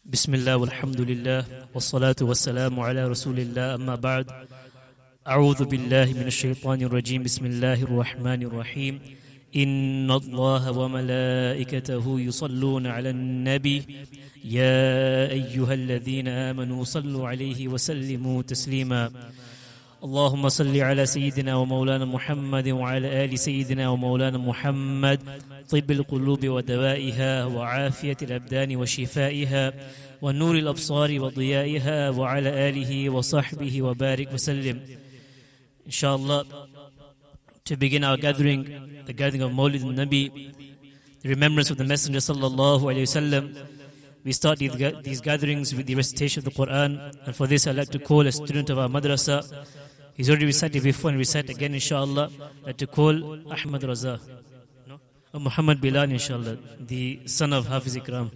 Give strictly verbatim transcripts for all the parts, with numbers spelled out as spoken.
بسم الله والحمد لله والصلاة والسلام على رسول الله أما بعد أعوذ بالله من الشيطان الرجيم بسم الله الرحمن الرحيم إن الله وملائكته يصلون على النبي يا أيها الذين آمنوا صلوا عليه وسلموا تسليما اللهم صل على سيدنا ومولانا محمد وعلى آل سيدنا ومولانا محمد طب القلوب ودوائها وعافية الأبدان وشفائها ونور الأبصار وضيائها وعلى آله وصحبه وبارك وسلم. Inshallah, to begin our gathering, the gathering of Mawlid al-Nabi, the remembrance of the Messenger sallallahu alayhi wasallam, we start these gatherings with the recitation of the Quran, and for this I'd like to call a student of our madrasa. He's already recited before and recite again, inshallah. I'd like to call Ahmad Raza, no? or Muhammad Bilal, inshallah, the son of Hafiz Ikram.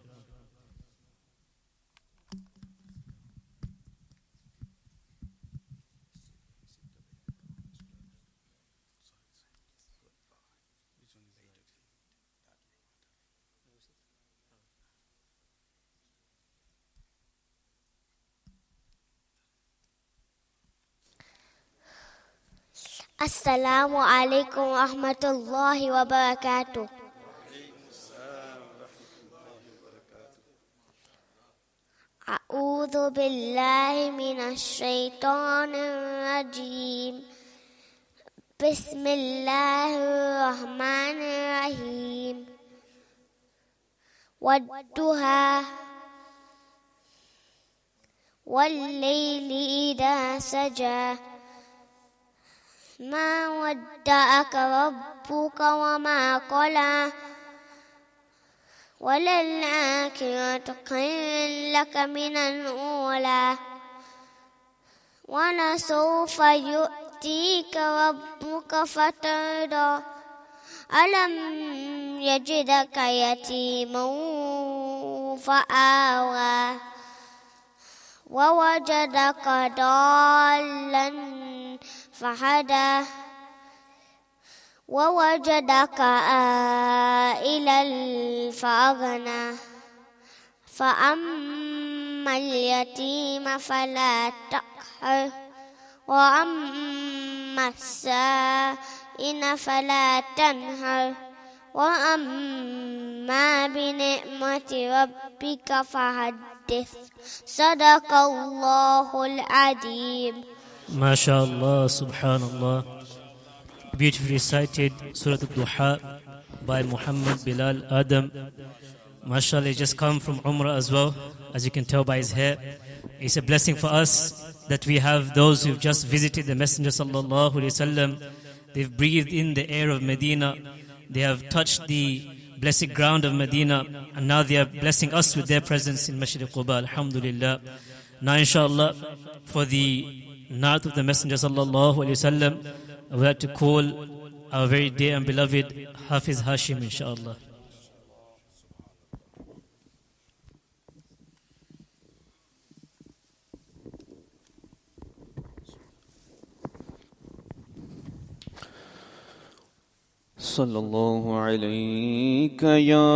السلام عليكم ورحمة الله وبركاته. أعوذ بالله من الشيطان الرجيم. بسم الله الرحمن الرحيم. والضحى والليل إذا سجى ما ودعك ربك وما قلى وللآخرة خير لك من الأولى ولسوف يؤتيك ربك فترضى ألم يجدك يتيما فآوى ووجدك ضالا فهدى ووجدك عائلا فأغنى فأما اليتيم فلا تقهر وأما السائل فلا تنهر وأما بنعمة ربك فحدث. صدق الله العظيم. MashaAllah, Subhanallah. Beautifully recited Surah Al-Duha by Muhammad Bilal Adam. MashaAllah, he just come from Umrah as well, as you can tell by his hair. It's a blessing for us that we have those who've just visited the Messenger sallallahu alaihi wasallam. They've breathed in the air of Medina. They have touched the blessed ground of Medina, and now they are blessing us with their presence in Masjid Quba. Alhamdulillah. Now, inshallah, for the Naat of the Messenger sallallahu alayhi wasallam, I would like to call our very dear and beloved Hafiz Hashim, inshallah. Sallallahu alayka ya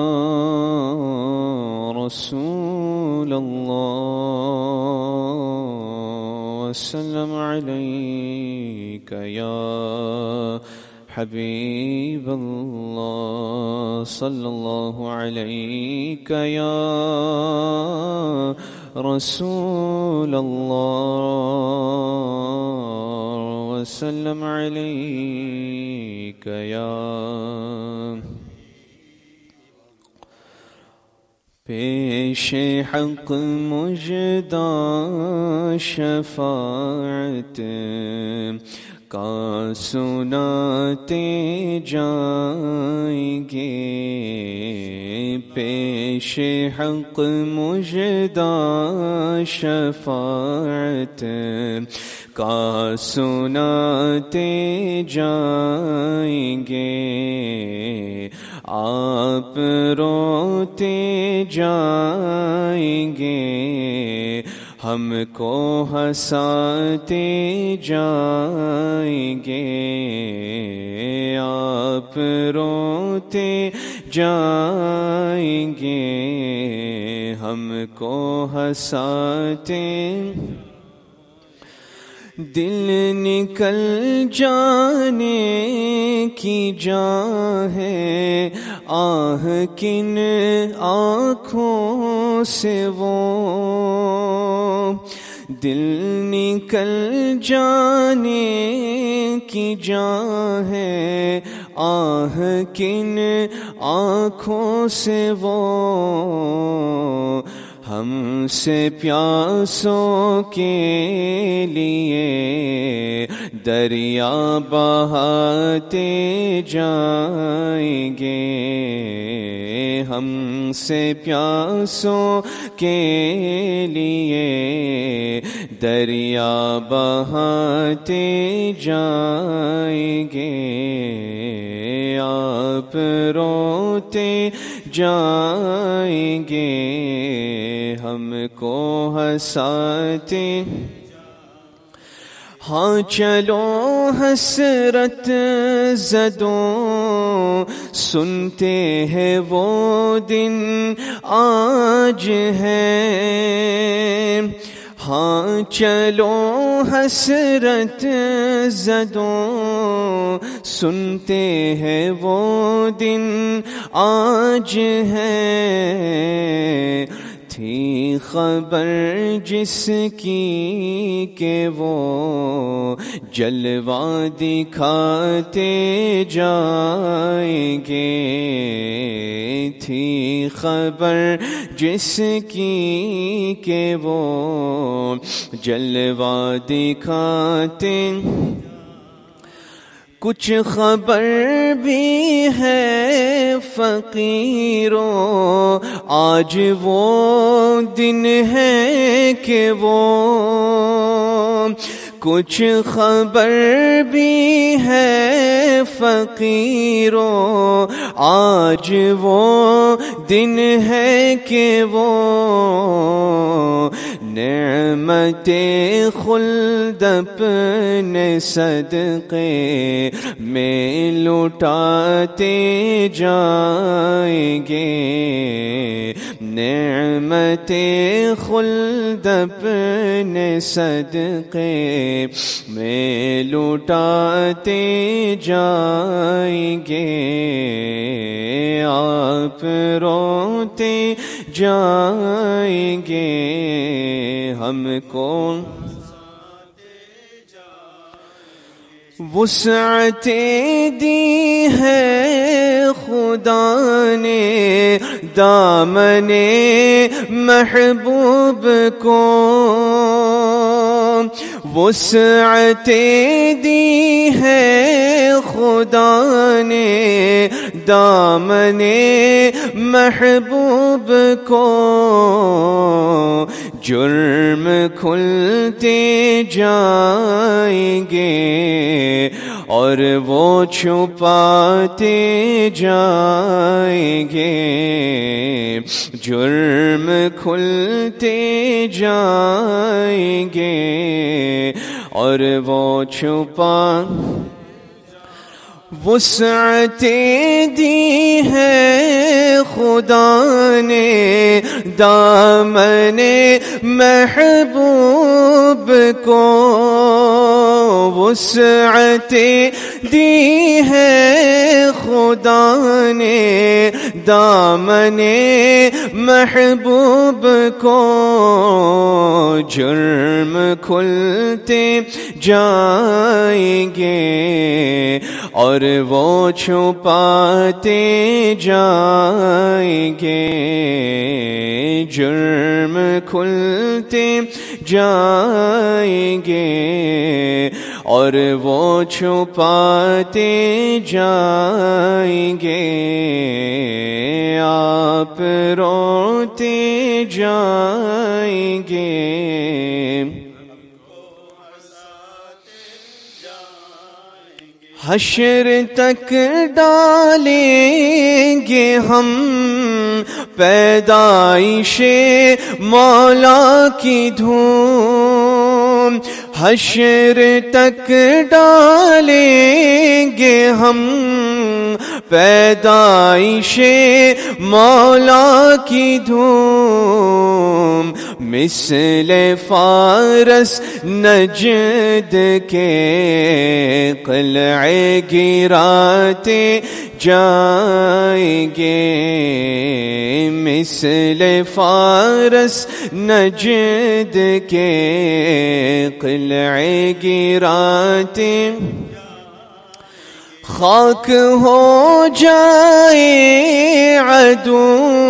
Rasulallah وسلم عليك يا حبيب الله صلى الله عليك يا رسول الله وسلم عليك يا پیش حق مجدہ شفاعت کا سناتے جائیں گے پیش حق مجدہ شفاعت کا سناتے جائیں گے آپ روتے جائیں گے ہم کو ہنساتے جائیں گے آپ روتے جائیں گے ہم کو ہنساتے دل نکل جانے کی جان ہے آہ کن آنکھوں سے وہ دل نکل جانے کی جان ہے آہ کن آنکھوں سے وہ ہم سے پیاسوں کے لیے دریا بہاتے جائیں گے ہم سے پیاسوں کے لیے دریا بہاتے جائیں گے آپ روتے جائیں گے ہم کو ہنساتے ہاں چلو حسرت زدوں سنتے ہیں وہ دن آج ہے ہاں چلو حسرت زدوں سنتے ہیں وہ دن آج ہے تھی خبر جس کی کہ وہ جلوہ دکھاتے جائیں گے تھی خبر جس کی کہ وہ جلوہ دکھاتے کچھ خبر بھی ہے فقیروں آج وہ دن ہے کہ وہ کچھ خبر بھی ہے فقیروں آج وہ دن ہے کہ وہ نعمت خلد اپنے صدقے میں لٹاتے جائیں گے نعمت خلد اپنے صدقے میں لٹاتے جائیں گے آپ روتے جائیں گے ہم کو وسعتیں دی ہے خدا نے دامن محبوب کو وسعتیں دی ہے خدا نے دامن محبوب کو جرم کھلتے جائیں گے اور وہ چھپاتے جائیں گے جرم کھلتے جائیں گے اور وہ چھپا وسعتیں دی ہے خدا نے دامن محبوب کو وسعتیں دی ہے خدا نے دامن محبوب کو جرم کھلتے جائیں گے اور وہ چھپاتے جائیں گے جرم کھلتے جائیں گے اور وہ چھپاتے جائیں گے آپ روتے جائیں گے حشر تک ڈالیں گے ہم پیدائش مولا کی دھوم حشر تک ڈالیں گے ہم پیدائش مولا کی دھوم مثل فارس نجد کے قلعے گراتے جائیں گے، مثل فارس نجد کے قلعے گراتے خاک ہو جائے عدو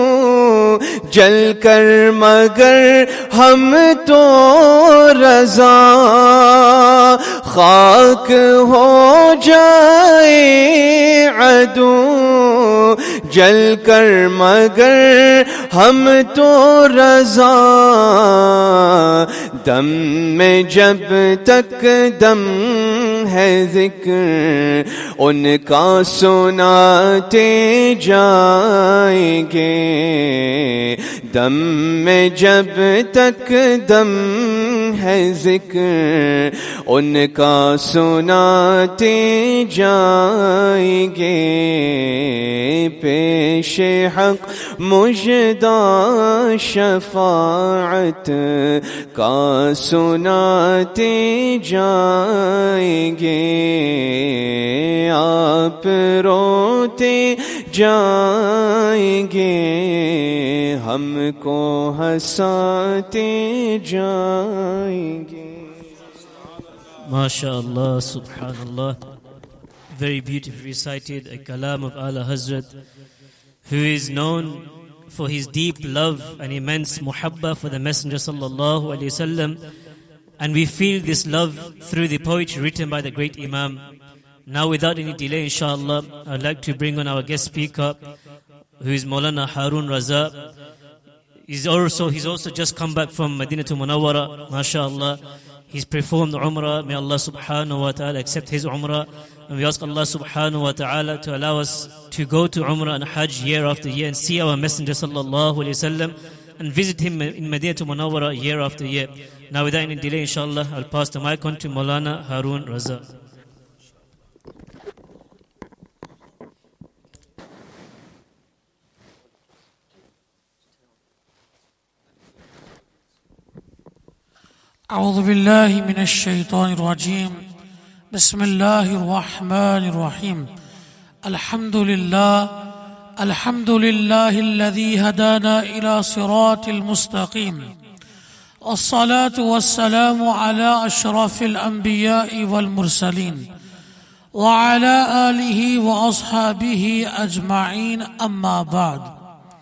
جل کر مگر ہم تو رضا، خاک ہو جائے عدو جل کر مگر ہم تو رضا، دم میں جب تک دم ہے ذکر ان کا سناتے جائیں گے، دم میں جب تک دم ہے ذکر ان کا سناتے جائیں گے، پیش حق مژدہ شفاعت کا سناتے جائیں گے، آپ روتے جائیں گے ہم کو ہنساتے جائیں گے۔ MashaAllah, subhanallah. Very beautifully recited a kalam of Ala Hazrat, who is known for his deep love and immense muhabba for the Messenger sallallahu alaihi wasallam, and we feel this love through the poetry written by the great Imam. Now, without any delay, inshallah, I'd like to bring on our guest speaker, who is Maulana Harun Raza. He's also he's also just come back from Madinatul Munawwara, mashallah. He's performed Umrah. May Allah subhanahu wa ta'ala accept his Umrah. And we ask Allah subhanahu wa ta'ala to allow us to go to Umrah and Hajj year after year and see our Messenger sallallahu alayhi wa sallam and visit him in Madinatul Munawwara year after year. Now, without any delay, inshallah, I'll pass the mic on to Maulana Harun Raza. أعوذ بالله من الشيطان الرجيم بسم الله الرحمن الرحيم الحمد لله الحمد لله الذي هدانا إلى صراط المستقيم والصلاة والسلام على أشرف الأنبياء والمرسلين وعلى آله وأصحابه أجمعين أما بعد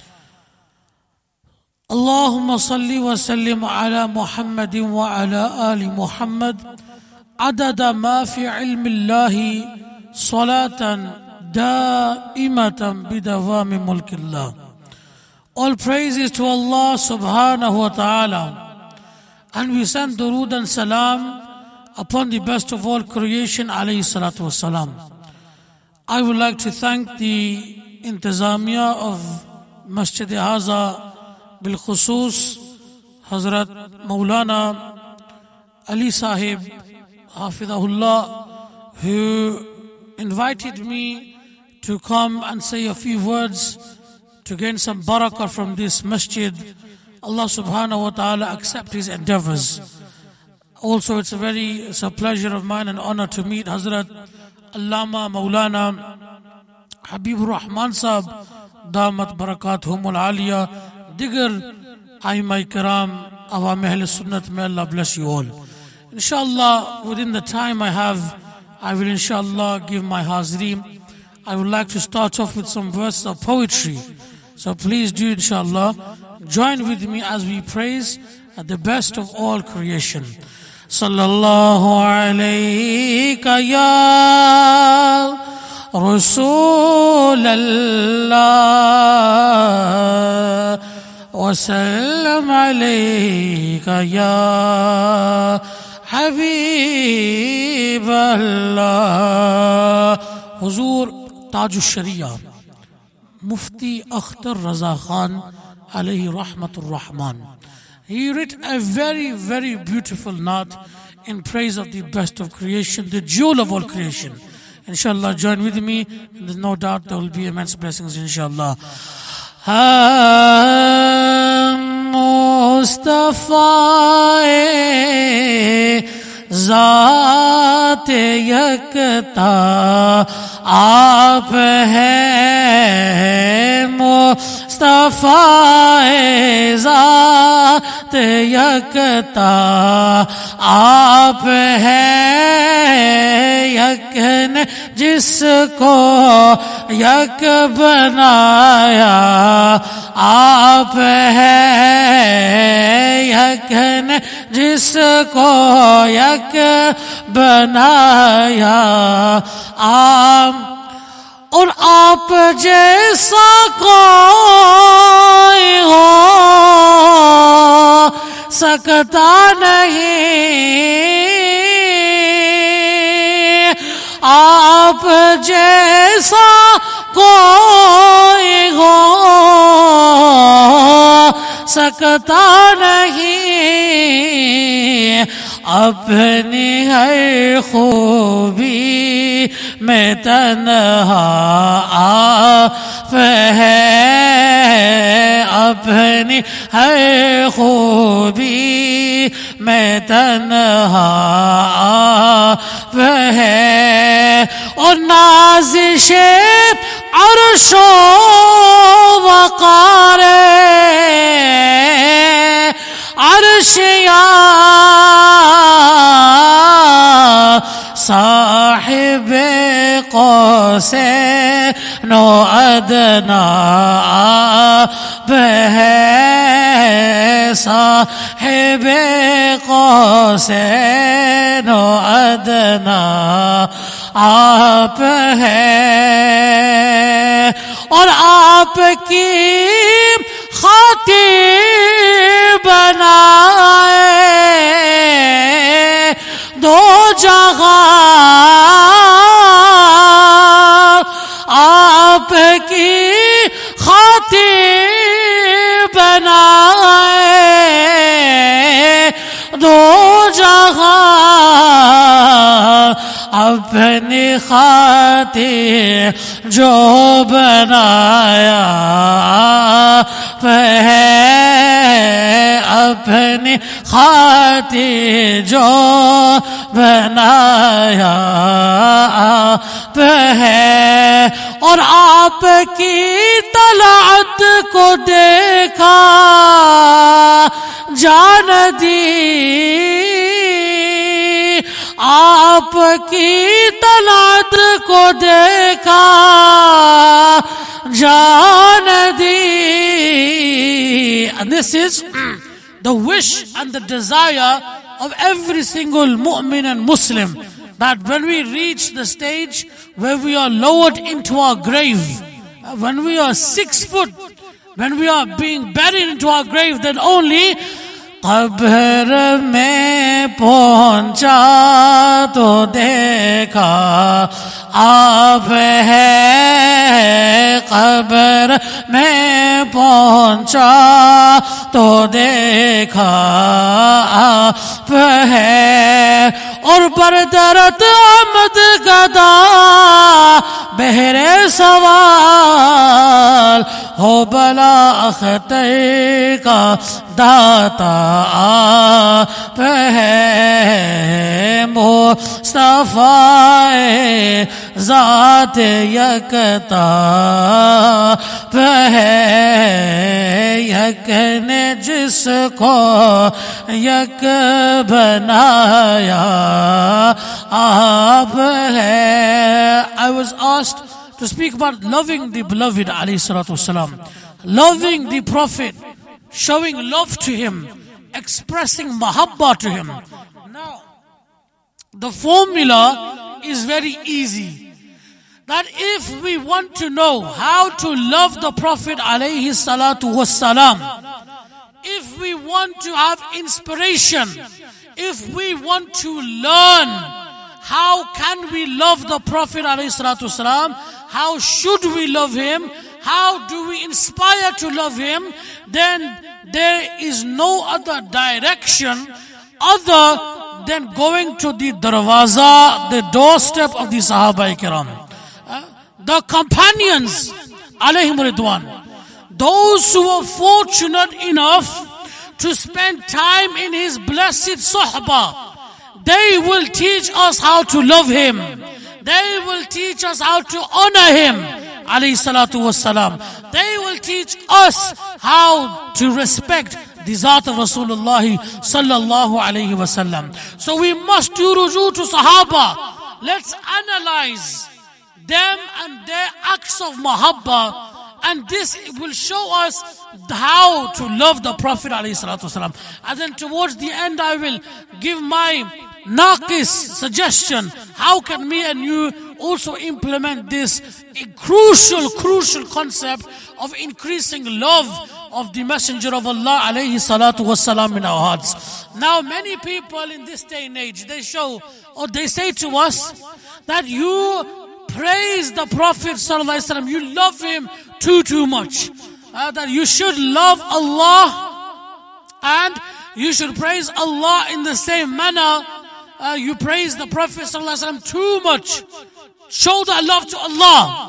اللهم صل وسلم على محمد وعلى آل محمد عدد ما في علم الله صلاة دائمة بدوام ملك الله. All praises to Allah subhanahu wa ta'ala, and we send durood and salam upon the best of all creation alayhi salatu wa salam. I would like to thank the Intizamiya of Masjid Haza بالخصوص Hazrat Maulana Ali Sahib Hafidahullah, who invited me to come and say a few words to gain some barakah from this masjid. Allah subhanahu wa ta'ala accept his endeavors. Also, it's a very it's a pleasure of mine and honor to meet Hazrat Allama Maulana Habibur Rahman Sahib Damat Barakathumul Aliyah, Digar Aimai Karam, Awam Ahl Sunnat, may Allah bless you all. Inshallah, within the time I have, I will inshallah give my hazreen. I would like to start off with some verses of poetry. So please do inshallah join with me as we praise the best of all creation. Sallallahu alayka ya Rasul Allah وسلم عليك يا حبيب الله. حضور تاج الشریعہ Mufti Akhtar Raza Khan alayhi rahmatur rahman, he wrote a very very beautiful naat in praise of the best of creation, the jewel of all creation. Inshallah, join with me. There's no doubt there will be immense blessings, inshallah. Mustafa ذات یکتا آپ ہے مصطفیٰ ذات یکتا آپ ہے یک نے جس کو یک بنایا آپ ہے یک نے جس کو یک بنایا آپ اور آپ جیسا کوئی ہو سکتا نہیں آپ جیسا کوئی ہو سکتا نہیں اپنی ہر خوبی میں تنہا آپ ہے اپنی ہر خوبی میں تنہا آپ ہے اور نازش عرش و وقار عرش یا صاحب قوسین و ادنا آپ ہے صاحب قوسین و ادنا آپ ہے اور آپ کی خاطر بنائے دو جگہ آپ کی خاطر بنائے دو جگہ اپنی خاطر جو بنایا آپ ہے اپنی خاطر جو بنایا آپ ہے اور آپ کی طلعت کو دیکھا جان دی آپ کی طلعت کو دیکھا جان دی. And this is the wish and the desire of every single mu'min and Muslim, that when we reach the stage where we are lowered into our grave, when we are six foot, when we are being buried into our grave, then only قبر میں پہنچا تو دیکھا آپ ہے قبر میں پہنچا تو دیکھا آپ ہے اور بردرت آمد گدا بہرے سوال ہو بلا اختر کا داتا آپ ہے مصطفیٰ ذات یکتا آپ ہے یک نے جس کو یک بنایا آپ ہے. I was asked to speak about loving the beloved alayhi salatu wasalam, loving the Prophet, showing love to him, expressing mahabbah to him. Now, the formula is very easy. That if we want to know how to love the Prophet alayhi salatu wassalam, if we want to have inspiration, if we want to learn how can we love the Prophet alayhi salatu wassalam, how should we love him, how do we inspire to love him, then there is no other direction other then going to the darwaza, the doorstep of the Sahaba Kiram. Uh, the companions, alayhim ridwan, those who were fortunate enough to spend time in his blessed suhbah, they will teach us how to love him. They will teach us how to honor him, alayhi salatu wassalam. They will teach us how to respect the Zat of Rasulullah sallallahu alayhi wasallam. So we must do ruju to Sahaba. Let's analyze them and their acts of mahabbah, and this will show us how to love the Prophet alayhi salatu wasallam. And then towards the end I will give my naqis suggestion. How can me and you also implement this crucial, crucial concept of increasing love of the Messenger of Allah alayhi salatu wasalam in our hearts. Now many people in this day and age, they show or they say to us that you praise the Prophet sallallahu alaihi wasallam, you love him too too much, uh, that you should love Allah and you should praise Allah in the same manner. Uh, you praise the Prophet sallallahu alaihi wasallam too much. Show that love to Allah.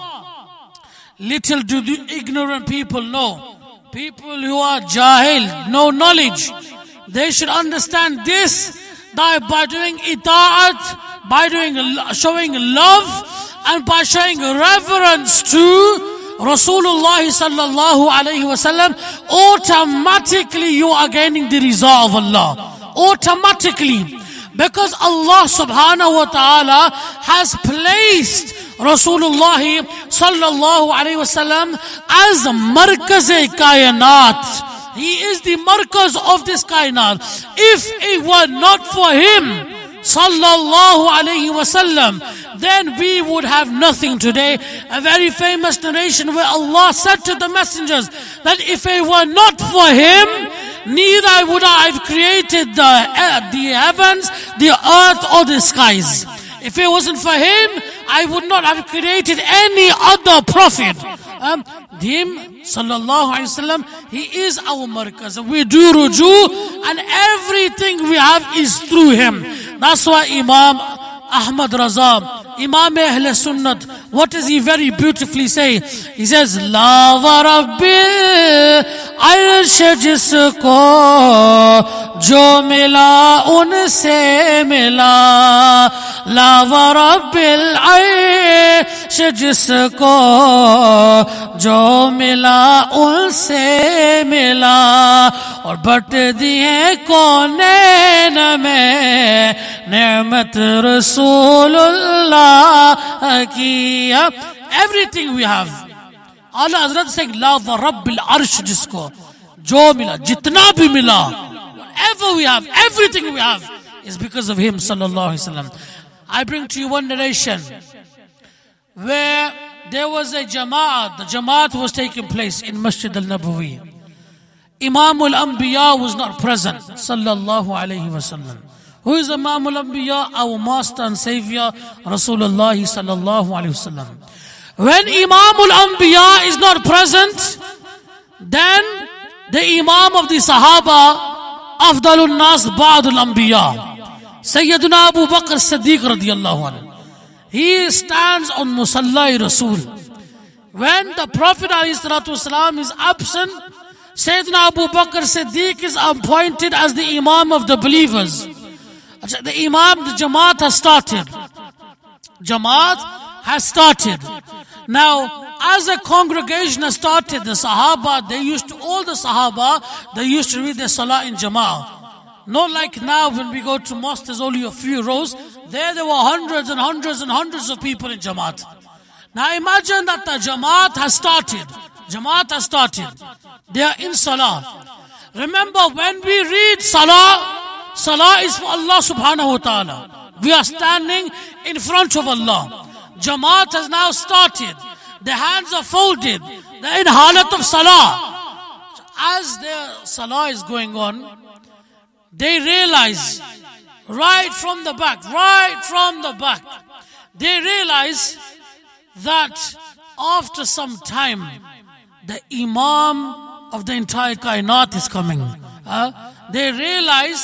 Little do the ignorant people know, people who are jahil, no knowledge, they should understand this, that by doing ita'at, by doing showing love and by showing reverence to Rasulullah sallallahu alayhi wasallam, automatically you are gaining the riza of Allah. Automatically. Because Allah subhanahu wa ta'ala has placed Rasulullah sallallahu alayhi wasallam as markaz-e kainat. He is the markaz of this kainat. If it were not for him sallallahu alayhi wasallam, then we would have nothing today. A very famous narration where Allah said to the messengers that if it were not for him, neither would I have created the, uh, the heavens, the earth or the skies. If it wasn't for him, I would not have created any other prophet. Um, him, sallallahu alayhi wasallam, he is our markaz. We do ruju and everything we have is through him. That's why Imam Ahmad Raza, Imam Ahl Sunnat, what does he very beautifully say? He says, La wa rabbil arsh jisko jo mila unse mila, La wa rabbil arsh jisko jo mila unse mila, aur bat diye konain mein ni'mat Rasulullah ki. Everything we have, Allah Hazrat is saying, La wa rabbil arsh jisko jo mila, jitna bhi mila, whatever we have, everything we have is because of him sallallahu alaihi wasallam. I bring to you one narration where there was a jama'at. The jama'at was taking place in Masjid al-Nabawi. Imam al-Anbiya was not present sallallahu alaihi wasallam. Who is Imam al-Anbiya? Our master and savior Rasulullah sallallahu alaihi wasallam. When Imam al-Anbiya is not present, then the Imam of the Sahaba, Afdalul Nas Ba'dul Anbiya, Sayyiduna Abu Bakr Siddiq radiyallahu anhu, he stands on Musalla Rasul. When the Prophet ﷺ is absent, Sayyidina Abu Bakr Siddiq is appointed as the Imam of the believers. The Imam, the Jamaat has started. Jamaat has started. Now, as a congregation has started, the Sahaba, they used to, all the Sahaba, they used to read their Salah in Jama'ah. Not like now when we go to mosque, there's only a few rows. There, there were hundreds and hundreds and hundreds of people in Jamaat. Now imagine that the Jamaat has started. Jamaat has started. They are in Salah. Remember, when we read Salah, Salah is for Allah subhanahu wa ta'ala. We are standing in front of Allah. Jamaat has now started. Their hands are folded. They're in halat of Salah. As their Salah is going on, they realize right from the back, right from the back, they realize that after some time, the Imam of the entire kainat is coming. Uh, they realize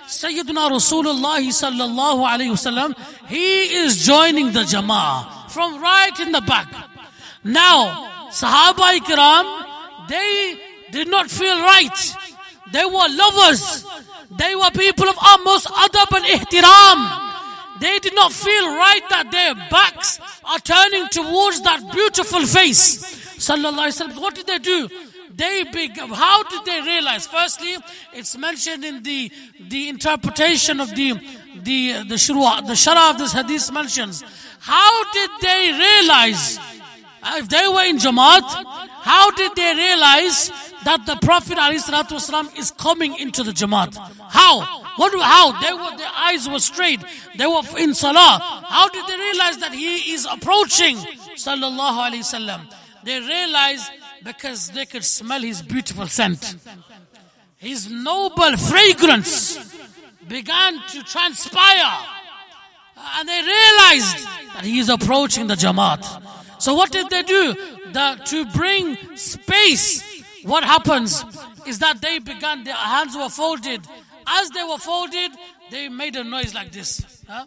Sayyiduna Rasulullah sallallahu alayhi wasallam, he is joining the Jama'ah from right in the back. Now, Sahaba Ikram, they did not feel right. They were lovers. They were people of utmost adab and ihtiram. They did not feel right that their backs are turning towards that beautiful face. Sallallahu Alaihi Wasallam. What did they do? They beg- how did they realize? Firstly, it's mentioned in the the interpretation of the the the shura, the shara of this hadith mentions. How did they realize? If they were in Jamaat, how did they realize that the Prophet ﷺ is coming into the Jamaat? How? What? How? They were, their eyes were straight. They were in Salah. How did they realize that he is approaching? Sallallahu Alaihi Wasallam. They realized because they could smell his beautiful scent. His noble fragrance began to transpire. And they realized that he is approaching the Jamaat. So what did they do? The, to bring space, what happens is that they began, their hands were folded. As they were folded, they made a noise like this. Huh?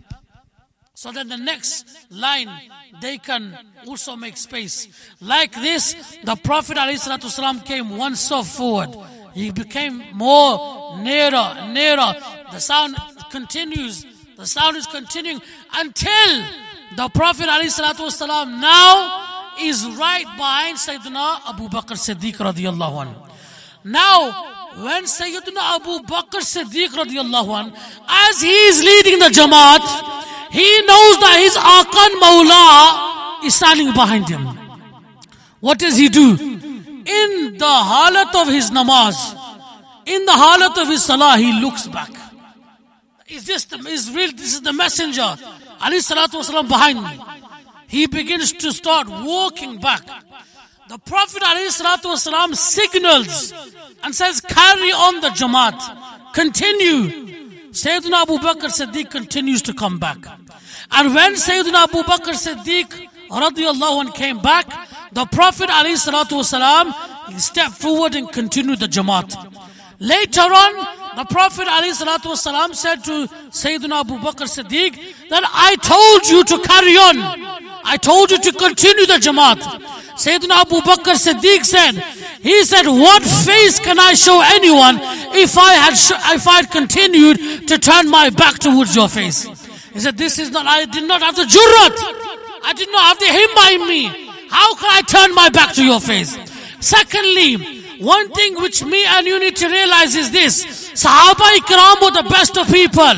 So then the next line, they can also make space. Like this, the Prophet ﷺ came one step forward. He became more nearer, nearer. The sound continues. The sound is continuing until the Prophet ﷺ now is right behind Sayyidina Abu Bakr Siddiq radiyallahu anhu. Now, when Sayyidina Abu Bakr Siddiq radiyallahu anhu, as he is leading the Jamaat, he knows that his Aqan Mawla is standing behind him. What does he do? In the halat of his namaz, in the halat of his salah, he looks back. Is this the, is real? This is the messenger, alayhi salatu wasalam, behind me. He begins to start walking back. The Prophet alayhi salatu wasalam signals and says, carry on the Jamaat. Continue. Sayyidina Abu Bakr Siddiq continues to come back. And when Sayyidina Abu Bakr Siddiq radiyallahu anhu came back, the Prophet alayhi salatu wasalam, he stepped forward and continued the Jamaat. Later on, the Prophet ﷺ said to Sayyidina Abu Bakr Siddiq that I told you to carry on. I told you to continue the Jamaat. Sayyidina Abu Bakr Siddiq said, he said, what face can I show anyone if I had sh- if I had continued to turn my back towards your face? He said, this is not, I did not have the jurrat. I did not have the himma in me. How can I turn my back to your face? Secondly, one thing which me and you need to realize is this. Sahaba Ikram were the best of people.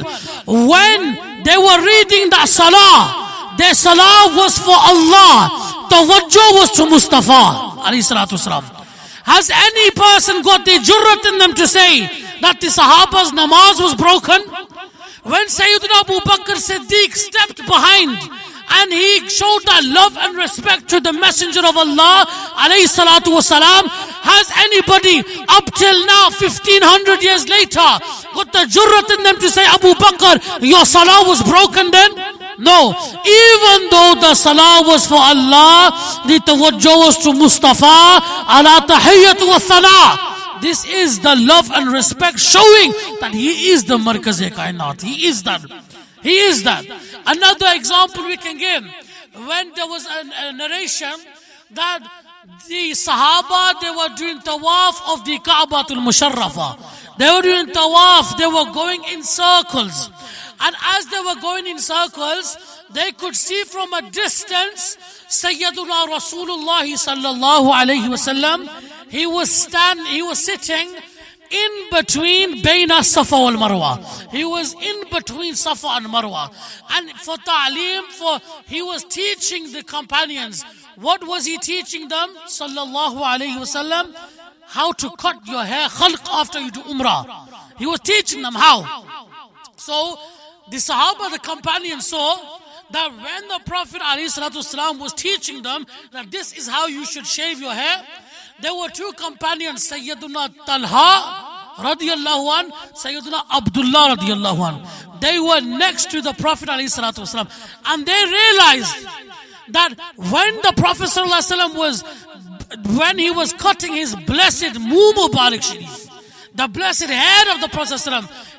When they were reading the Salah, their Salah was for Allah. Tawajjuh was to Mustafa alayhi salatu wasalam. Has any person got the jurrat in them to say that the Sahaba's namaz was broken? When Sayyidina Abu Bakr Siddiq stepped behind and he showed that love and respect to the Messenger of Allah alayhi salatu wasalam, has anybody up till now, fifteen hundred years later, got the jurrat in them to say, Abu Bakr, your salah was broken then? No. Even though the salah was for Allah, the tawajjuh was to Mustafa, ala tahiyyatu wa thana. This is the love and respect showing that he is the Markaz-e-Kainat. He is that. He is that. Another example we can give, when there was a, a narration that the Sahaba, they were doing tawaf of the Ka'batul Musharrafa. They were doing tawaf, they were going in circles. And as they were going in circles, they could see from a distance Sayyiduna Rasulullah sallallahu alayhi wasallam. He was stand, he was sitting in between Baina Safa wal Marwa. He was in between Safa and Marwa. And for ta'aleem, for he was teaching the companions. What was he teaching them? Sallallahu alayhi wasallam. How to cut your hair, khalq, after you do umrah. He was teaching them how. So the Sahaba, the companions, saw that when the Prophet ﷺ was teaching them that this is how you should shave your hair, there were two companions, Sayyiduna Talha radiyallahu an, Sayyiduna Abdullah radiyallahu an. They were next to the Prophet ﷺ, and they realized that when the Prophet ﷺ was, when he was cutting his blessed Mu Mubarak Sharif, the blessed head of the Prophet ﷺ,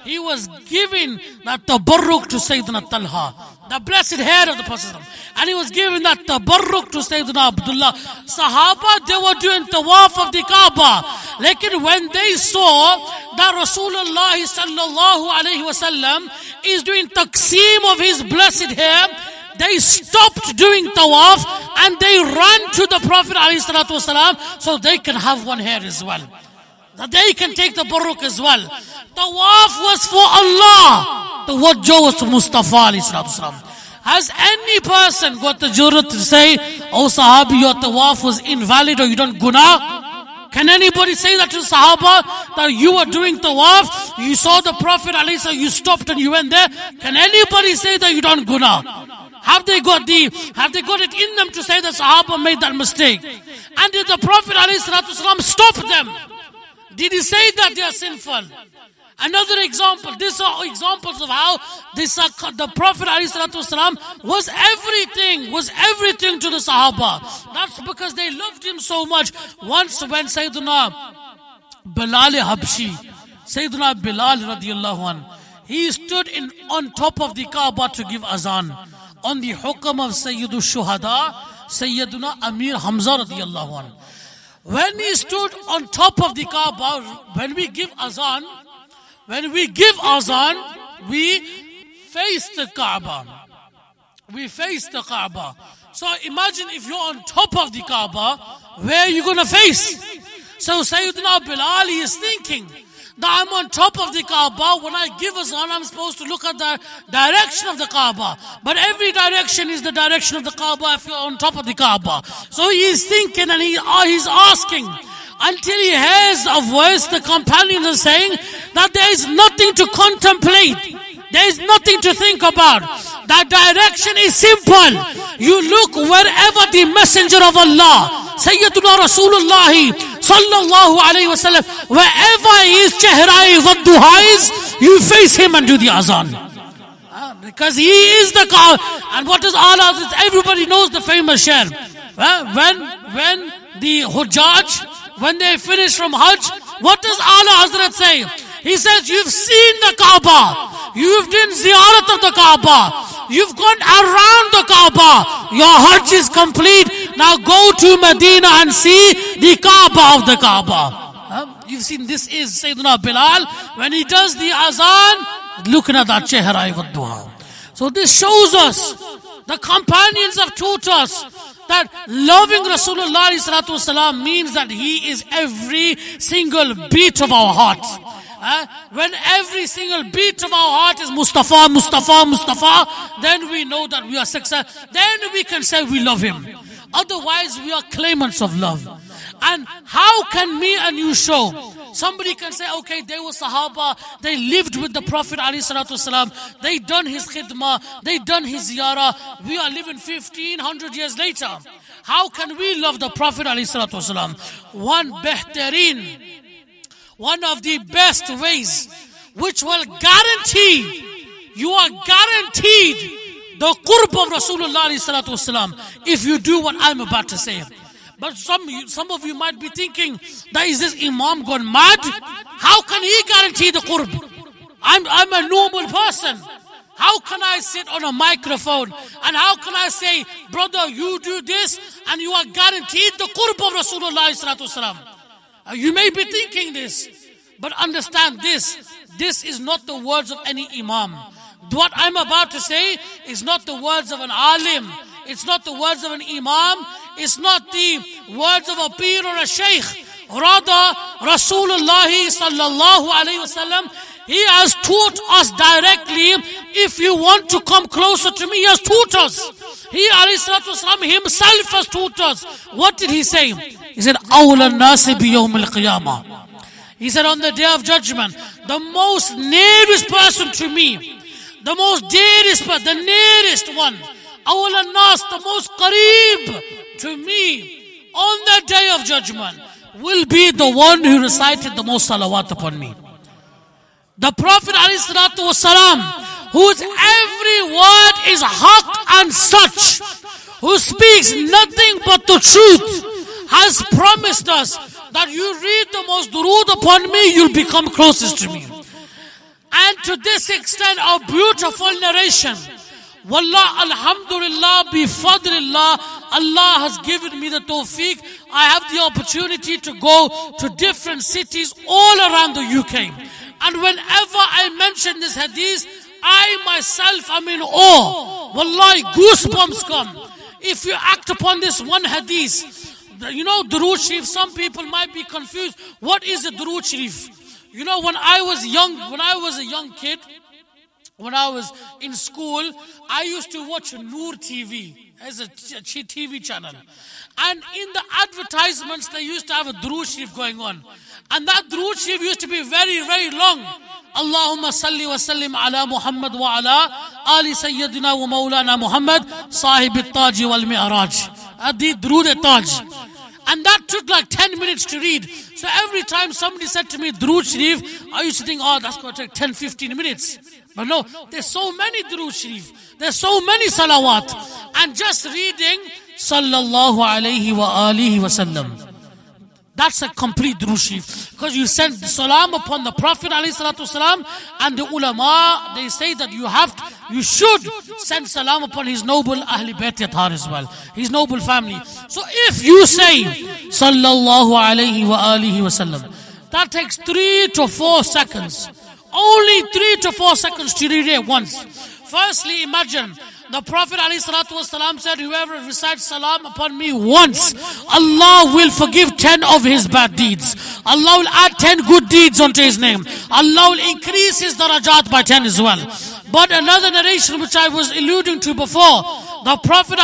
he was giving that tabarruk to Sayyidina Talha, the blessed hair of the Prophet. And he was giving that tabarruk to Sayyidina Abdullah. Sahaba, they were doing tawaf of the Kaaba. Like when they saw that Rasulullah sallallahu alayhi wasallam is doing taqseem of his blessed hair, they stopped doing tawaf and they ran to the Prophet ﷺ so they can have one hair as well. That they can take the baruk as well. Tawaf was for Allah. The wajjah was for Mustafa ﷺ. Has any person got the jurat to say, oh Sahabi, your tawaf was invalid or you don't guna? Can anybody say that to Sahaba, that you were doing tawaf, you saw the Prophet ﷺ, you stopped and you went there? Can anybody say that you don't guna? Have they got the, have they got it in them to say that Sahaba made that mistake? And did the Prophet ﷺ stop them? Did he say that they are sinful? Another example, these are examples of how this, uh, the Prophet ﷺ was everything, was everything to the Sahaba. That's because they loved him so much. Once when Sayyidina Bilal Habshi, Sayyidina Bilal radiallahu anh, he stood in, on top of the Kaaba to give azan. On the hukam of Sayyidul Shuhada, Sayyiduna Amir Hamza radiallahu anh. When he stood on top of the Kaaba, when we give azan, when we give azan, we face the Kaaba. We face the Kaaba. So imagine if you're on top of the Kaaba, where are you going to face? So Sayyidina Bilal, he is thinking that I'm on top of the Kaaba. When I give azan, I'm supposed to look at the direction of the Kaaba. But every direction is the direction of the Kaaba if you're on top of the Kaaba. So he is thinking and he, uh, he's asking, until he hears a voice, the companions are saying that there is nothing to contemplate. There is nothing to think about. That direction is simple. You look wherever the Messenger of Allah, Sayyiduna Rasulullah sallallahu alayhi wa sallam, wherever his chehra-e wadduha is, you face him and do the azan. Uh, because he is the Kaaba. And what is Allah? Everybody knows the famous share. Uh, when, when the Hujjaj, when they finish from Hajj, what does Allah Hazrat say? He says, you've seen the Kaaba. You've done ziyarat of the Kaaba. You've gone around the Kaaba. Your Hajj is complete. Now go to Medina and see the Kaaba of the Kaaba. Huh? You've seen this is Sayyidina Bilal. When he does the azan, looking at that chehra-e wadduha. So this shows us, the companions have taught us, that loving Rasulullah ﷺ means that he is every single beat of our heart. Uh, when every single beat of our heart is Mustafa, Mustafa, Mustafa, then we know that we are successful. Then we can say we love him. Otherwise, we are claimants of love. And how can me and you show? Somebody can say, okay, they were Sahaba, they lived with the Prophet ﷺ, they done his khidmah, they done his ziyarah. We are living fifteen hundred years later. How can we love the Prophet ﷺ? One behtareen, one of the best ways, which will guarantee, you are guaranteed the qurb of Rasulullah ﷺ if you do what I'm about to say. But some some of you might be thinking, that is this Imam gone mad? How can he guarantee the qurb? I'm, I'm a normal person. How can I sit on a microphone and how can I say, brother, you do this and you are guaranteed the qurb of Rasulullah ﷺ? Uh, you may be thinking this, but understand this. This is not the words of any Imam. What I'm about to say is not the words of an alim. It's not the words of an Imam. It's not the words of a Pir or a Shaykh. Rather, Rasulullah sallallahu alayhi wa sallam, he has taught us directly. If you want to come closer to me, he has taught us. He alayhi salatu wasalam himself has taught us. What did he say? He said, أَوْلَى النَّاسِ بِيَوْمِ الْقِيَامَةِ. He said, on the day of judgment, the most nearest person to me, the most dearest person, the nearest one, أَوْلَى النَّاسِ, the most qareeb to me, on the day of judgment, will be the one who recited the most salawat upon me. The Prophet ﷺ, whose every word is haqq and such, who speaks nothing but the truth, has promised us that you read the most durood upon me, you'll become closest to me. And to this extent of beautiful narration, Wallah, alhamdulillah, bifadlillah, Allah has given me the tawfiq. I have the opportunity to go to different cities all around the U K. And whenever I mention this hadith, I myself am in awe. Wallahi, goosebumps come. If you act upon this one hadith, you know, Durood Sharif, some people might be confused. What is a Durood Sharif? You know, when I was young, when I was a young kid, when I was in school, I used to watch Noor T V as a T V channel. And in the advertisements, they used to have a Durood Sharif going on. And that Durood Sharif used to be very, very long. Allahumma salli wa sallim ala Muhammad wa ala ali Sayyidina wa Mawlana Muhammad sahib al-Taj wal-Mi'raj. Adi Durood al-Taj. And that took like ten minutes to read. So every time somebody said to me, Durood Sharif, I used to think, oh, that's going to take ten, fifteen minutes. But no, there's so many Durood Sharif. There's so many salawat. And just reading, sallallahu alayhi wa alihi wa sallam. That's a complete Durood Sharif. Because you send salam upon the Prophet alayhi salatu salam, and the ulama, they say that you have to, you should send salam upon his noble Ahl Bayt Athar as well. His noble family. So if you say, sallallahu alayhi wa alihi wa sallam, that takes three to four seconds. Only three to four seconds to read it once. Firstly, imagine the Prophet ﷺ said, whoever recites salam upon me once, Allah will forgive ten of his bad deeds. Allah will add ten good deeds onto his name. Allah will increase his darajat by ten as well. But another narration which I was alluding to before, the Prophet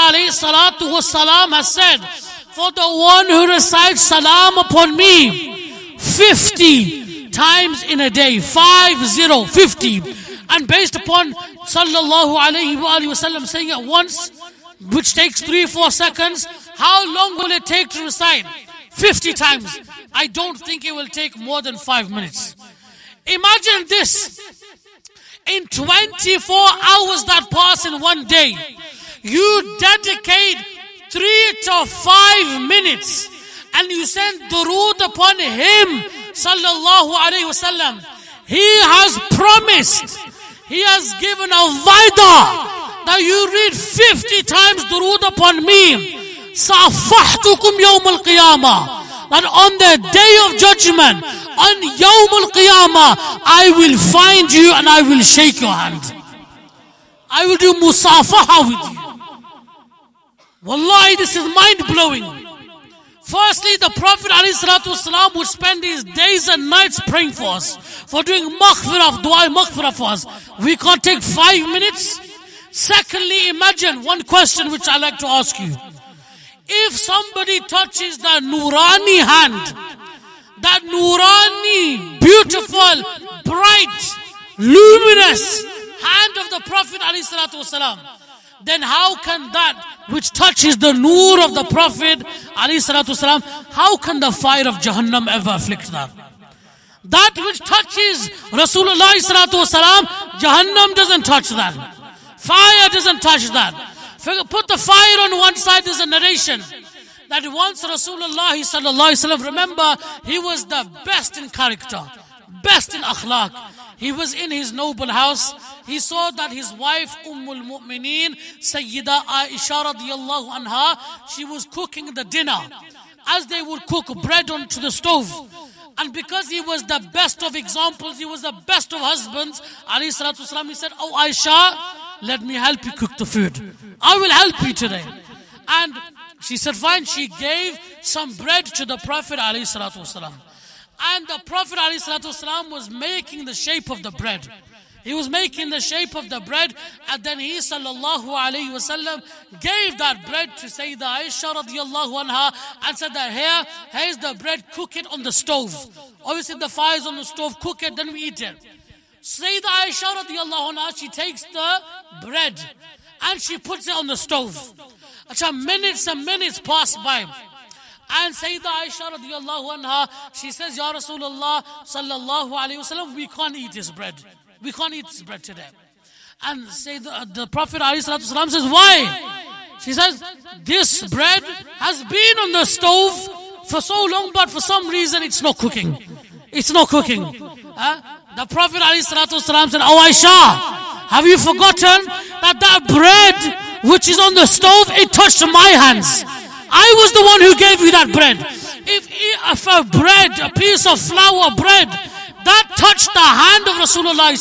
ﷺ has said, for the one who recites salam upon me fifty times in a day, five zero, fifty. And based upon sallallahu alayhi wa sallam saying it once, which takes three, four seconds, how long will it take to recite? fifty times. I don't think it will take more than five minutes. Imagine this. In twenty-four hours that pass in one day, you dedicate three to five minutes and you send durood upon him, sallallahu alayhi wa sallam. He has promised, he has given a vaida that you read fifty times durood upon me. Safahtukum yawm al-qiyamah. That on the day of judgment, on yawm al-qiyamah, I will find you and I will shake your hand. I will do musafaha with you. Wallahi, this is mind-blowing. Firstly, the Prophet ﷺ would spend his days and nights praying for us, for doing maghfirah, dua maghfirah for us. We can't take five minutes. Secondly, imagine one question which I like to ask you. If somebody touches the Nurani hand, that Nurani, beautiful, bright, luminous hand of the Prophet ﷺ, then how can that which touches the nur of the Prophet ﷺ, how can the fire of Jahannam ever afflict that? That which touches Rasulullah ﷺ, Jahannam doesn't touch that. Fire doesn't touch that. Put the fire on one side. There's a narration that once Rasulullah ﷺ, remember, he was the best in character, best in akhlaq. He was in his noble house. He saw that his wife, Ummul Mu'mineen, Sayyida Aisha radiyallahu anha, she was cooking the dinner. As they would cook bread onto the stove. And because he was the best of examples, he was the best of husbands, alayhi salatu wasalam, he said, oh Aisha, let me help you cook the food. I will help you today. And she said, fine. She gave some bread to the Prophet alayhi salatu wasalam. And the Prophet ﷺ was making the shape of the bread. He was making the shape of the bread, and then he sallallahu alayhi wasallam gave that bread to Sayyida Aisha radiyallahu anha and said that here, here's the bread, cook it on the stove. Obviously the fire's on the stove, cook it, then we eat it. Sayyida Aisha radiyallahu anha, she takes the bread and she puts it on the stove. Achha, minutes and minutes pass by. And Sayyida Aisha radiyallahu anha, she says, Ya Rasulullah sallallahu alayhi wasallam, we can't eat this bread. We can't eat this bread today. And Sayyida, the Prophet alayhi salatu wasalam says, why? She says, this bread has been on the stove for so long, but for some reason it's not cooking. It's not cooking. Huh? The Prophet ﷺ said, "Oh Aisha, have you forgotten that that bread which is on the stove, it touched my hands? I was the one who gave you that bread. If, if a bread, a piece of flour bread, that touched the hand of Rasulullah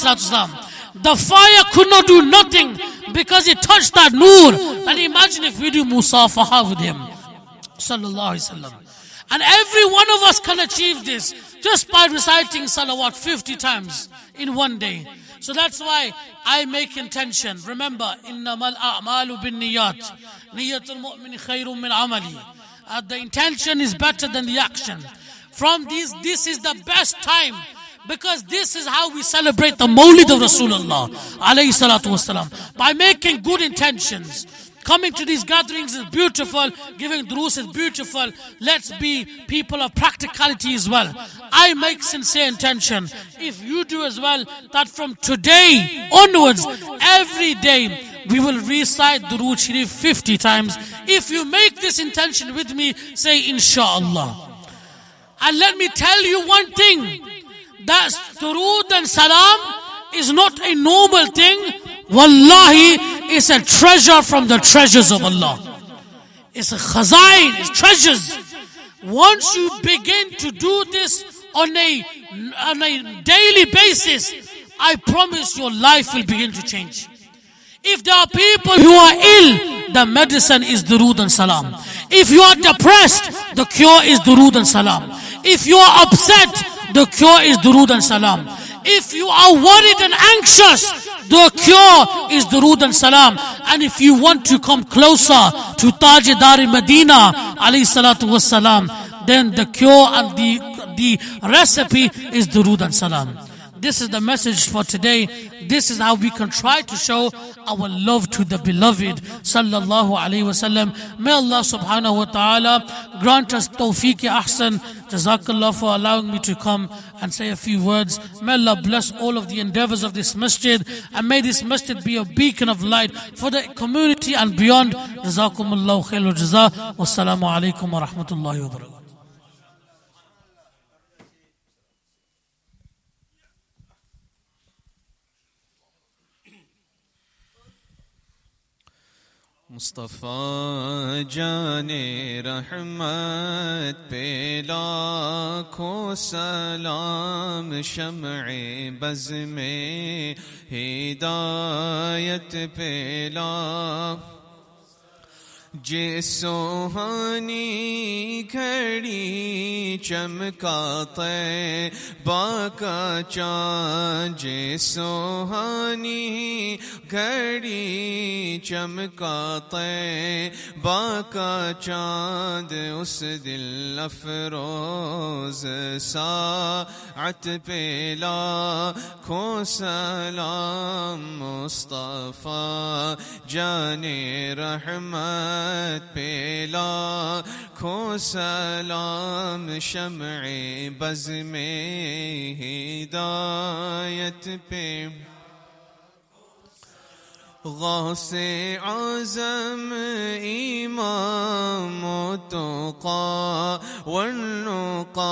ﷺ, the fire could not do nothing because it touched that noor." And imagine if we do musafaha with him. Sallallahu Alaihi Wasallam. And every one of us can achieve this just by reciting salawat fifty times in one day. So that's why I make intention. Remember, innamal a'malu bin niyat. Niyatul mu'min khayrun min amali. Uh, the intention is better than the action. From this, this is the best time, because this is how we celebrate the Mawlid of Rasulullah alayhi salatu wasalam. By making good intentions. Coming to these gatherings is beautiful. Giving durus is beautiful. Let's be people of practicality as well. I make sincere intention, if you do as well, that from today onwards, every day, we will recite Durood Sharif fifty times. If you make this intention with me, say inshallah. And let me tell you one thing, that Durood and Salam is not a normal thing. Wallahi, it's a treasure from the treasures of Allah. It's a khazain, it's treasures. Once you begin to do this on a, on a daily basis, I promise your life will begin to change. If there are people who are ill, the medicine is Durood and Salam. If you are depressed, the cure is Durood and Salam. If you are upset, the cure is Durood and Salam. If you are worried and anxious, the cure is Durood and Salam. And if you want to come closer to Tajdar Medina alayhi salatu wassalam, then the cure and the, the recipe is Durood and Salam. This is the message for today. This is how we can try to show our love to the beloved sallallahu alaihi wasallam. May Allah subhanahu wa ta'ala grant us tawfiq ahsan. Jazakallah for allowing me to come and say a few words. May Allah bless all of the endeavors of this masjid, and may this masjid be a beacon of light for the community and beyond. Jazakumullahu khairul jaza. Wassalamu alaikum wa rahmatullahi wa barakatuh. Mustafa जाने रहमत पे लाखों सलाम, शम्ए buzz में हिदायत पे लाखों, जे सुहानी घड़ी चमका तैबा का चाँद, जे सुहानी घड़ी चमका तैबा का चाँद, उस दिल अफरोज साअत पे लाखों सलाम। मुस्तफ़ा जाने रहमत पे लाखों सलाम, शम्ए बज़ में हिदायत पे गौसे आज़म इमाम तुक़ा वन्नुक़ा,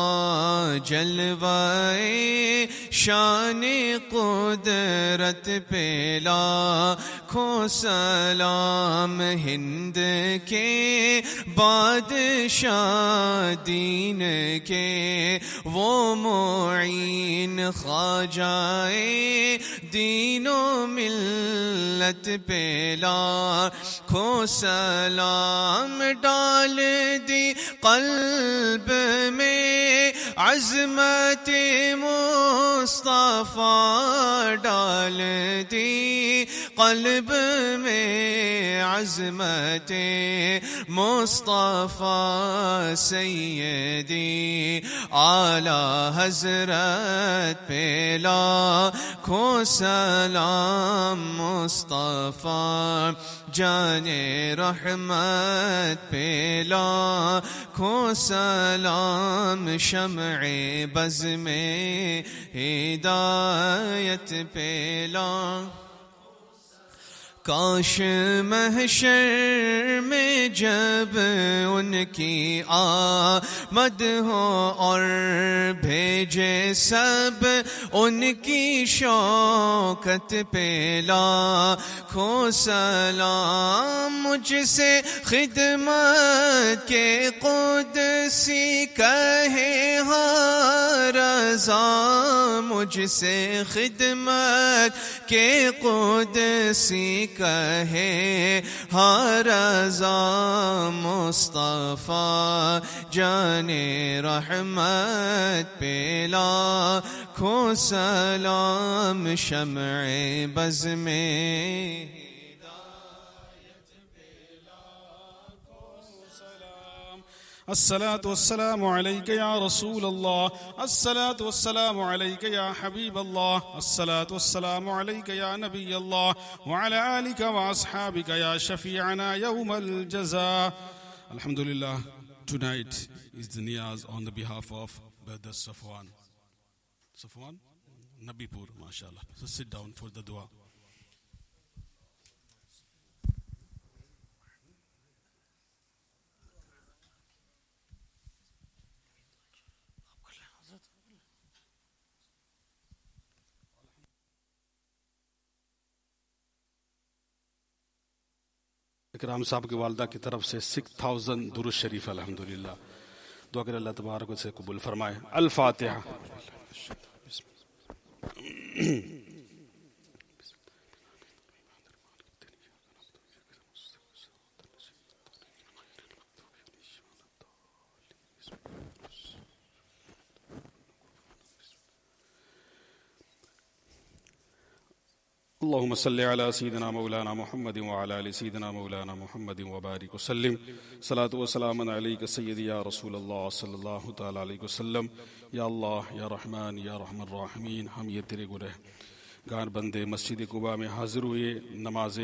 जलवाए शान कुदरत पे लाखों सलाम। हिंद के बादशाह दीन के वो मुईन, ख्वाजाए दीनो मिल्लत पे लाखों सलाम। डाल दी क़ल्ब में अज़मत मुस्तफ़ा, डाल दी क़ल्ब में अज़मत मुस्तफ़ा। सैयदी आला हज़रत पे लाखों सलाम। मुस्तफ़ा जाने रहमत पे लाखों सलाम, शम्ए बज़ में हिदायत पे लाखों। کاش محشر میں جب ان کی آمد ہو اور بھیجے سب ان کی شوکت پہ لاکھوں سلام، مجھ سے خدمت کے قدسی کہے ہاں رضا، مجھ سے خدمت کے قدسی کہے ہاں رضا، مصطفیٰ جان رحمت پہ لاکھوں سلام، شمع بز میں الصلاة والسلام عليك يا رسول الله، الصلاة والسلام عليك يا حبيب الله، الصلاة والسلام عليك يا نبي الله، وعلى آلك وأصحابك يا شفيعنا يوم الجزاء. Alhamdulillah, tonight is the niyaz on the behalf of Brother Safwan. Safwan? Nabipur, mashallah. So sit down for the dua. اکرام صاحب کی والدہ کی طرف سے سکس تھاؤزنڈ درود شریف الحمدللہ. دعا کرے اللہ تبارک سے قبول فرمائے. الفاتحہ. اللهم صل على سيدنا مولانا محمد وعلى آل سيدنا مولانا محمد وبارك وسلم. صلاة وسلام عليك سيدي يا رسول الله صلى الله تعالى عليه وسلم. یا اللہ یا رحمان یا رحم الراحمین، ہم یہ تیرے گنہ گار بندے مسجد قباء میں حاضر ہوئے، نماز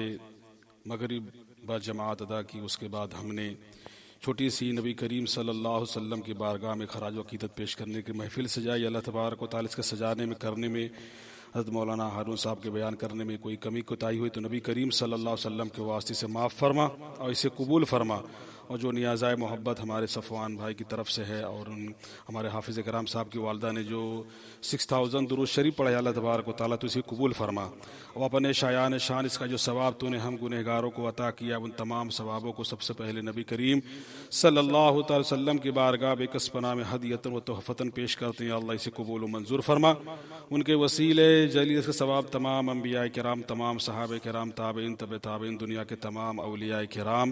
مغرب با جماعت ادا کی. اس کے بعد ہم نے چھوٹی سی نبی کریم صلی اللہ علیہ وسلم کی بارگاہ میں خراج عقیدت پیش کرنے کی محفل سجائی. اللہ تبارک و تعالیٰ اس کے سجانے میں کرنے میں حضرت مولانا ہارون صاحب کے بیان کرنے میں کوئی کمی کوتاہی ہوئی تو نبی کریم صلی اللہ علیہ وسلم کے واسطے سے معاف فرما اور اسے قبول فرما. اور جو نیازائے محبت ہمارے صفوان بھائی کی طرف سے ہے اور ان ہمارے حافظ کرام صاحب کی والدہ نے جو سکس تھاؤزنڈ درود شریف پڑھا، اللہ تبارک و تعالیٰ تو اسے قبول فرما. اور اپنے شایان شان اس کا جو ثواب تو نے ہم گنہگاروں کو عطا کیا، ان تمام ثوابوں کو سب سے پہلے نبی کریم صلی اللہ تعالی وسلم کی بارگاہ بے کس پناہ میں ہدیتاً و تحفتاً پیش کرتے ہیں. اللہ اسے قبول و منظور فرما. ان کے وسیلے جلیل سے ثواب تمام انبیاء کرام، تمام صحابہ کرام، تابعین، تبع تابعین، دنیا کے تمام اولیاء کرام،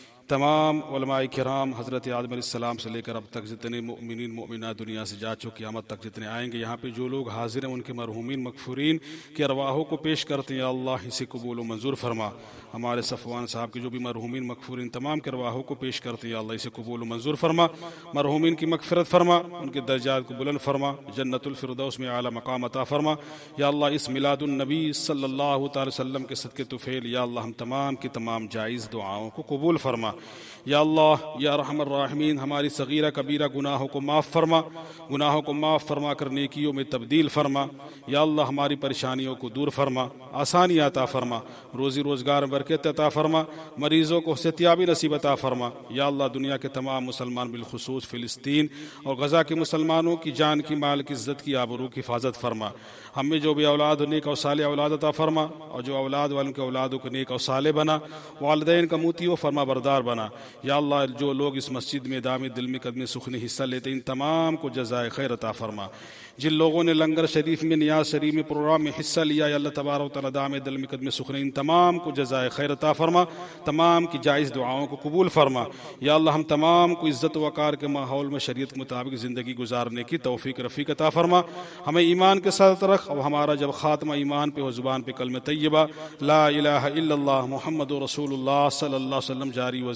تمام علماء کرام، حضرت آدم علیہ السلام سے لے کر اب تک جتنے مؤمنین مؤمنات دنیا سے جا چکے قیامت تک جتنے آئیں گے، یہاں پہ جو لوگ حاضر ہیں ان کے مرحومین مغفورین کے ارواحوں کو پیش کرتے ہیں. اللہ اسے قبول و منظور فرما. ہمارے صفوان صاحب کے جو بھی مرحومین مغفورین تمام کے ارواحوں کو پیش کرتے ہیں، اللہ اسے قبول و منظور فرما. مرحومین کی مغفرت فرما، ان کے درجات کو بلند فرما، جنت الفردوس میں اعلیٰ مقام عطا فرما. یا اللہ اس میلاد النبی صلی اللہ تعالی وسلم کے صدقے طفیل یا اللہ ہم تمام کی تمام جائز دعاؤں کو قبول فرما. یا اللہ یا رحم الراحمین ہماری صغیرہ کبیرہ گناہوں کو معاف فرما، گناہوں کو معاف فرما کر نیکیوں میں تبدیل فرما. یا اللہ ہماری پریشانیوں کو دور فرما، آسانی عطا فرما، روزی روزگار میں برکت عطا فرما، مریضوں کو صحتیابی نصیب عطا فرما. یا اللہ دنیا کے تمام مسلمان بالخصوص فلسطین اور غزہ کے مسلمانوں کی جان کی، مال کی، عزت کی، آبرو کی حفاظت فرما. ہم میں جو بھی اولاد نیک اور صالح اولاد عطا فرما، اور جو اولاد والوں کے اولادوں کو نیک اور صالح بنا، والدین کا موتی و فرما بردار بنا. یا اللہ جو لوگ اس مسجد میں دام دل میں قدم سخنی حصہ لیتے ان تمام کو جزائے خیر عطا فرما. جن لوگوں نے لنگر شریف میں، نیاز شریف میں، پروگرام میں حصہ لیا، یا اللہ تبارک و تعالیٰ دام دل میں قدم سخنی ان تمام کو جزائے خیر عطا فرما، تمام کی جائز دعاؤں کو قبول فرما. یا اللہ ہم تمام کو عزت و وقار کے ماحول میں شریعت کے مطابق زندگی گزارنے کی توفیق رفیق عطا فرما. ہمیں ایمان کے ساتھ رکھ، اور ہمارا جب خاتمہ ایمان پہ ہو، زبان پہ کلمہ طیبہ لا الہ الا اللہ محمد رسول اللہ صلی اللہ علیہ وسلم جاری و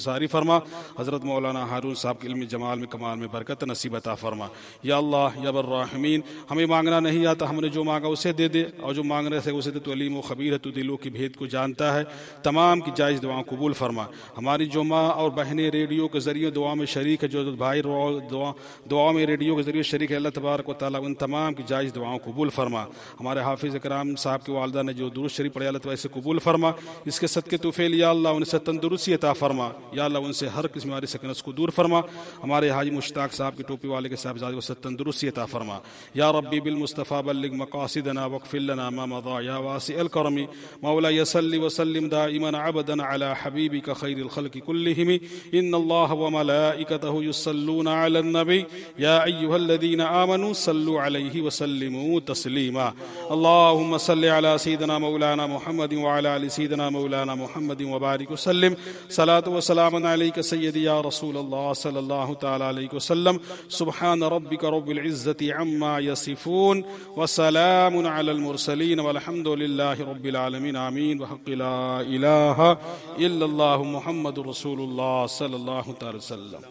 सारी फरमा। हज़रत मौलाना हारून साहब के इल्म जमाल में कमाल में बरकत नसीब अता फरमा। या अल्लाह या बर्रहमीन, हमें मांगना नहीं आता, हमने जो मांगा उसे दे दे, और जो मांगने से उसे दे। तो अलीम व खबीर है, तो दिलों की भेद को जानता है। तमाम की जायज़ दुआओं कबूल फरमा। हमारी जो माँ और बहनें रेडियो के ज़रिए दुआ में शरीक है, जो भाई दुआ दुआ में रेडियो के ज़रिए शरीक है, अल्लाह तबारक व तआला उन तमाम की जायज़ दुआओं कबूल फरमा। हमारे हाफिज़ इकराम साहब की वालदा ने जो दुरूद शरीफ पढ़े, अल्लाह वैसे कबूल फरमा। इसके सदके तौफील या अल्लाह उनसे तंदुरुस्ती अता फरमा। या अल्लाह उनसे हर किस्म बीमारी सकनस को दूर फरमा। हमारे हाजी मुश्ताक साहब की टोपी वाले के साहबजादे को तंदुरुस्ती अता फरमा। या रब्बी बिल मुस्तफ़ा बल्लिग मक़ासिदना वग़फ़िर लना मा मज़ा या वासिअल करमी। मौला यसल्लि व सल्लिम दाइमन अबदन अला हबीबिका खैरिल खल्क़ि कुल्लिहिम। इन्नल्लाह व मलाइकतहु युसल्लूना अलन नबी या अय्युहल्लज़ीना आमनू सल्लु अलैहि व सल्लिमू तस्लीमा। अल्लाहुम्मा सल्लि अला सय्यिदिना मौलाना मुहम्मद व अला आलि सय्यिदिना मौलाना मुहम्मद व बारिक व सल्लिम। सलातु व सलामुन अलैका सय्यदी या रसूलल्लाह सल्लल्लाहु तआला अलैहि वसल्लम। सुब्हान रब्बिका रब्बिल इज्जति अम्मा यसिफून व सलामुन अलल मुरसलीन वल्हम्दुलिल्लाहि रब्बिल आलमीन। आमीन। व हक़्क़ि ला इलाहा इल्लल्लाह मुहम्मदुर रसूलुल्लाह सल्लल्लाहु तआला अलैहि वसल्लम।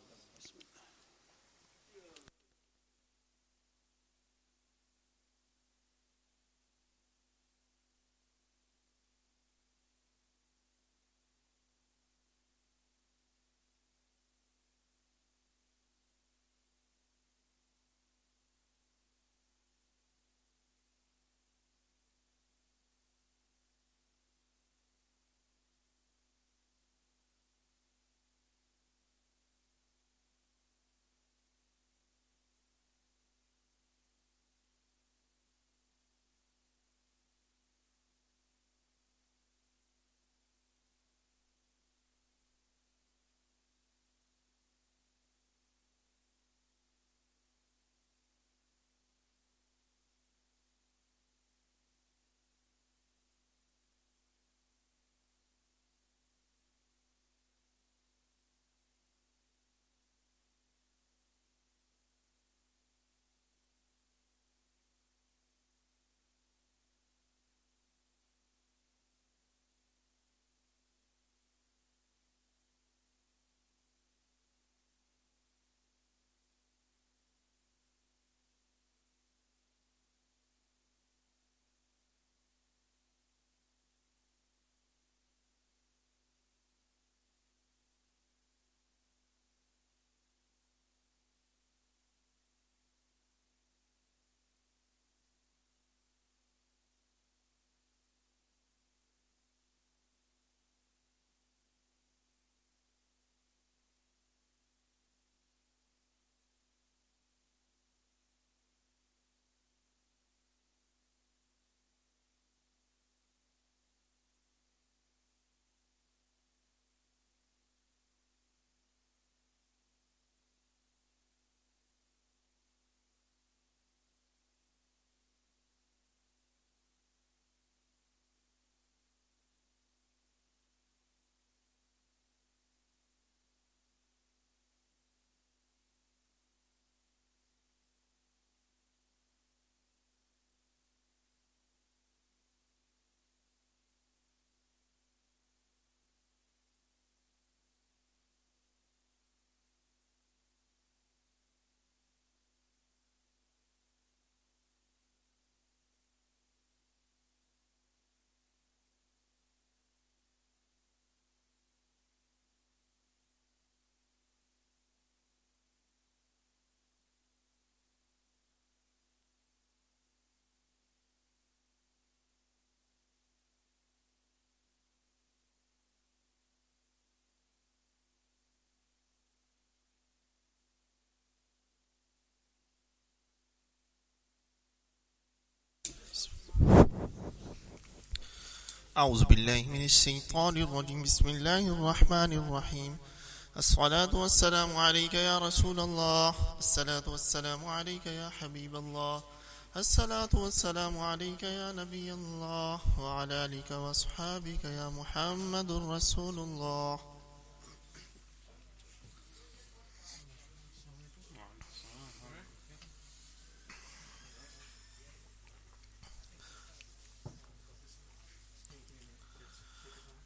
أعوذ بالله من الشيطان الرجيم. بسم الله الرحمن الرحيم. الصلاة والسلام عليك يا رسول الله. الصلاة والسلام عليك يا حبيب الله. الصلاة والسلام عليك يا نبي الله وعلى آلك وأصحابك يا محمد رسول الله.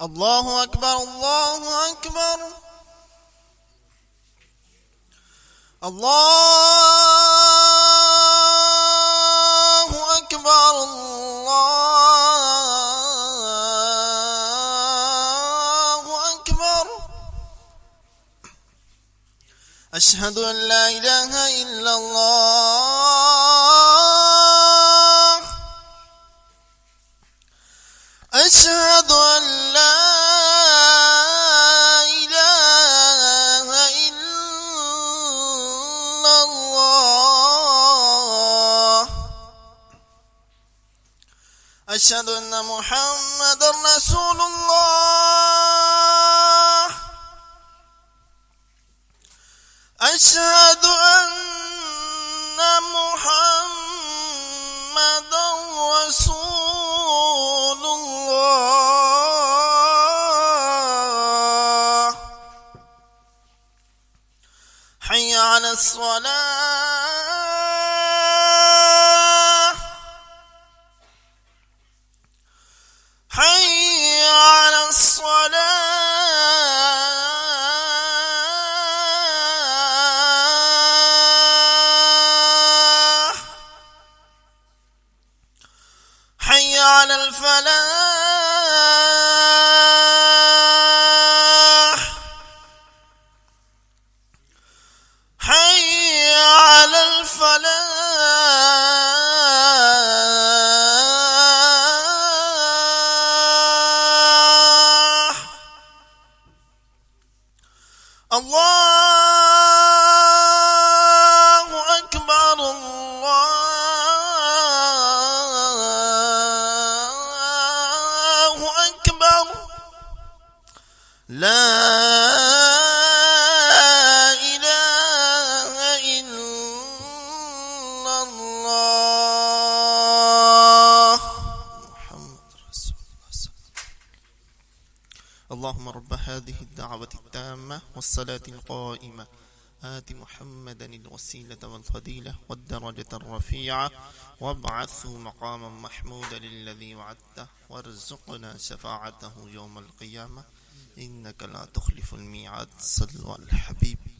الله أكبر الله أكبر الله أكبر الله أكبر أشهد أن لا إله إلا الله أشهد أن لا إله إلا الله أشهد أن محمدا رسول الله أشهد أن محمدا رسول الله حي على الصلاة حي على الصلاة حي على الفلاح حي على الفلاح الله أكبر الله أكبر لا إله إلا الله محمد رسول الله. اللهم رب هذه الدعوة التامة والصلاة القائمة آت محمدا الوسيلة والفضيلة والدرجة الرفيعة وابعثه مقاما محمودا الذي وعدته وارزقنا شفاعته يوم القيامة إنك لا تخلف الميعاد. صلوا على الحبيب.